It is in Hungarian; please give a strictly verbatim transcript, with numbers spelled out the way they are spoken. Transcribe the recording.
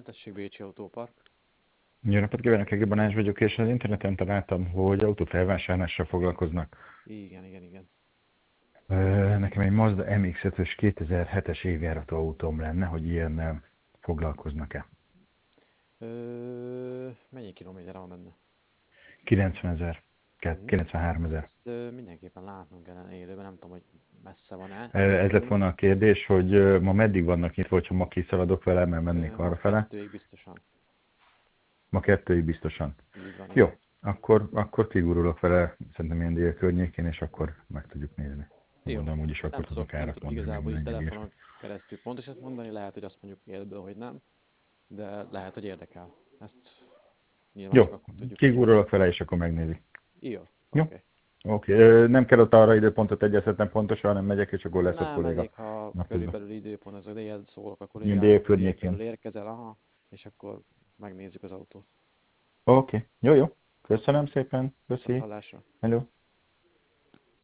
Tessék, Bécsi Autópark. Jó napot kívánok, Egi Balázs vagyok, és az interneten találtam, hogy autófelvásárlással foglalkoznak. Igen, igen, igen. Ö, nekem egy Mazda em iksz ötös kétezer-hetes évjáratú autóm lenne, hogy ilyennel foglalkoznak-e. Ö, mennyi kilométer van benne? kilencvenezer, Uh, kilencvenháromezer. ezt ö, mindenképpen látnunk kellene élőben, nem tudom, hogy messze van-e. Ez lett volna a kérdés, hogy ö, ma meddig vannak nyitva, hogyha ma kiszaladok vele, mert mennék Ö, ma arrafele. kettőig biztosan. Ma kettőig biztosan. Így van, Jó, igen. akkor, akkor kigurulok vele, szerintem ilyen dél környékén, és akkor meg tudjuk nézni. Jó. Mondom, úgyis Nem akkor tudok, tudok nem árat tudok mondani, meg igazából így minden ilyesmi. telefonon keresztül pontosat mondani, lehet, hogy azt mondjuk élből, hogy nem, de lehet, hogy érdekel. Ezt nyilván csak Jó, akkor tudjuk, hogyha... kigurulok vele, és akkor megnézik. Jó, Jó? oké. Oké, okay. Nem kell ott arra időpontot egyeztetnem pontosan, hanem megyek, és akkor lesz ott Nem, kolléga elég, ha napközben. körülbelül időpont, az dél szólok a Ilyen dél kollégának, hogy dél körül környékén. érkezel, aha, és akkor megnézzük az autót. Oké, okay. Jó, jó. Köszönöm szépen. Viszont Köszi. hallásra. Hello.